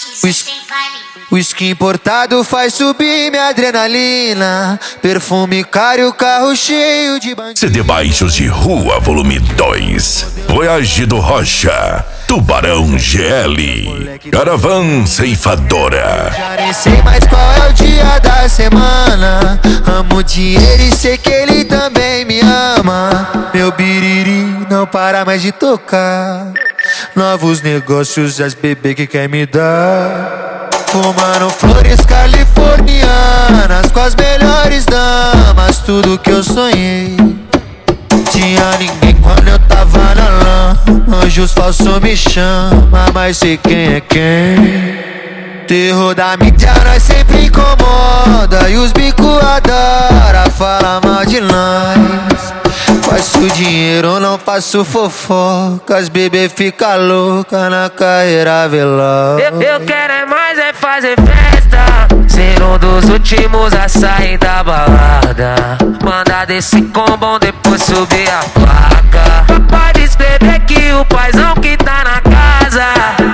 Whisky importado faz subir minha adrenalina. Perfume caro e o carro cheio de bandido. CD Baixos de Rua, volume 2. Voyage do Rocha, Tubarão GL, Caravan Ceifadora. Já nem sei mais qual é o dia da semana. Amo dinheiro e sei que ele também me ama. Meu biriri não para mais de tocar. Novos negócios, as bebê que quer me dar. Fumando flores californianas com as melhores damas, tudo que eu sonhei. Tinha ninguém quando eu tava na lã. Anjos falsos me chama, mas sei quem é quem. Terror da mídia nós sempre incomoda, e os bico adora falar mal de nós. Faço dinheiro, não faço fofoca. As bebê fica louca na carreira veloz. Eu quero é mais é fazer festa, ser um dos últimos a sair da balada. Mandar desse combão, depois subir a placa. Pode escrever que o paizão que tá na casa.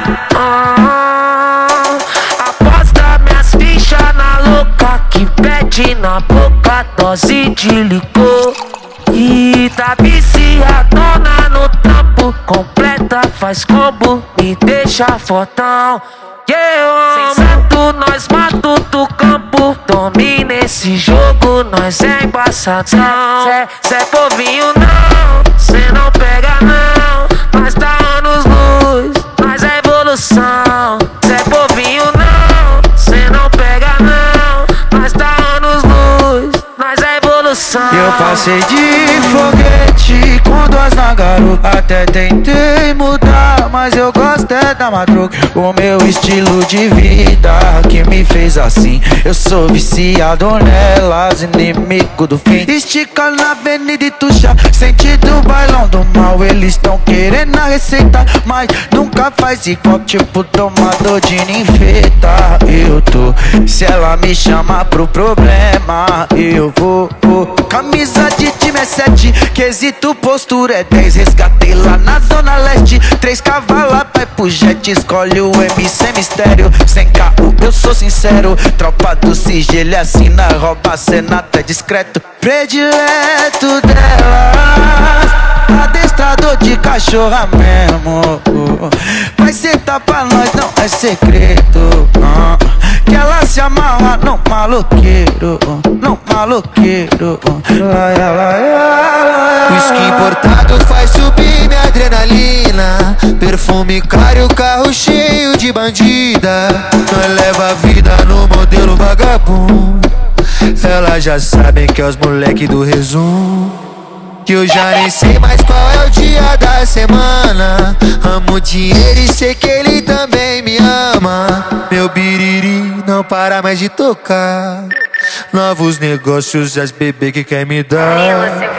Aposta minhas fichas na louca que pede na boca dose de licor. E tá viciadona no trampo, completa, faz combo, me deixa fortão. Eu amo, sensato, nós mato do campo. Domina esse jogo, nós é embaçadão. Cê povinho não, cê não pega não. Nós tá anos luz, nós é evolução. Cê povinho não, cê não pega não. Nós tá anos luz, nós é evolução. Eu passei de foguete com duas na garupa. Até tentei mudar, mas eu gosto é da madruga. O meu estilo de vida que me fez assim. Eu sou viciado nelas, inimigo do fim. Estica na avenida e tuxa, sentido bailão do mal. Eles tão querendo a receita, mas nunca faz igual, tipo tomador de ninfeta. Eu tô, se ela me chama pro problema, eu vou. Camisa de time é 7, quesito postura é 10. Resgatei lá na zona leste, 3 cavalos vai pro jet. Escolhe o MC Mistério, sem carro eu sou sincero. Tropa do sigilo assina, rouba a cena até discreto. Predileto delas, adestrador de cachorra mesmo. Vai sentar pra nós, não é segredo. Que ela se amarra no maloqueiro, no maloqueiro. Whisky importado faz subir minha adrenalina. Perfume caro e o carro cheio de bandida. Nós leva a vida no modelo vagabundo. Elas já sabem que é os moleque do resumo. Que eu já nem sei mais qual é o dia da semana. Amo dinheiro e sei que ele também me ama. Meu biriri não para mais de tocar. Novos negócios, as bebê que quer me dar.